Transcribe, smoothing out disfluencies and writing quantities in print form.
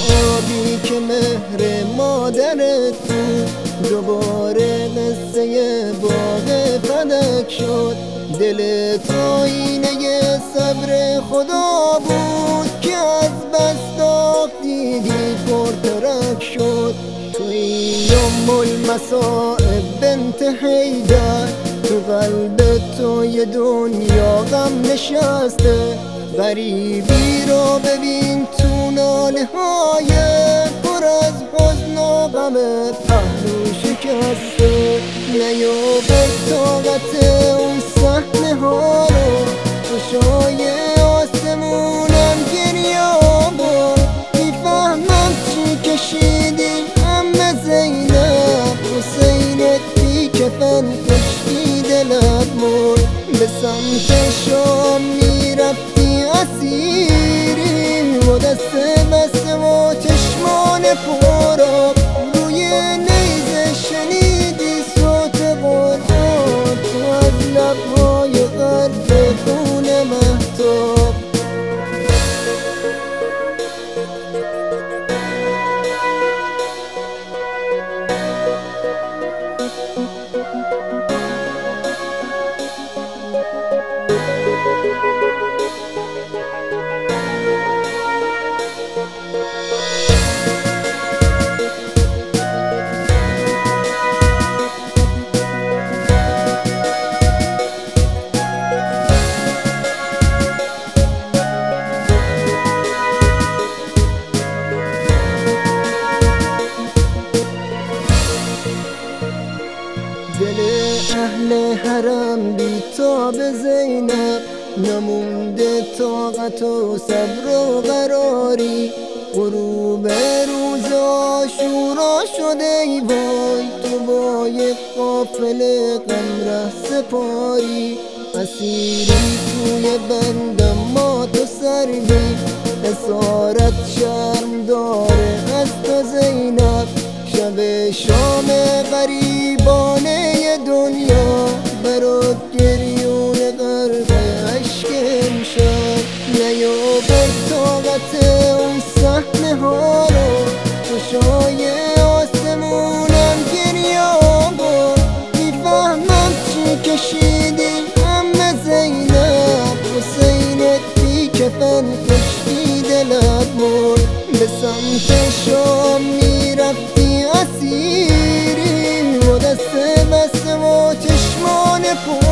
آبی که مهر مادرت بود، دوباره قصه باغ فلک شد. دل تو آینه صبر خدا بود که از بس داغ دیدی پرترک شد. توی ام المصائب بنت حیدر، تو قلب تو یه دنیا غم نشسته. غریبی رو ببین تو ناله های پر از حزن و غمت پهلو شکسته. نیابد طاقت اون صحنه ها رو، چشای آسمونم گریه آورد. میفهمم چی کشیدی عمه زینب، حسینت بی کفن کشتی دلت مرد. به سمت شام میرفتی اسیری و دست بسته و چشمان پرآب. روی نیزه شنیدی صوت قرآن، تو از لبهای غرق خون مهتاب. دل اهل حرم بی تاب زینب، نمونده طاقت و صبر و قراری. غروب روز عاشورا شده ای وای، تو با یک قافله غم ره سپاری. اسیری توی بند اما تو سربی، اسارت شرم داره از تو زینب. شب شام غریبانه دنیا، برات گریون غرق عشق امشب. نیابد طاقت اون صحنه ها رو، چشای آسمونم گریه آورد. میفهمم چی کشیدی عمه زینب، حسینت بی کفن کشتی دلت مرد. به سمت شام میرفتی اسیری و دست بسته و چشمان پر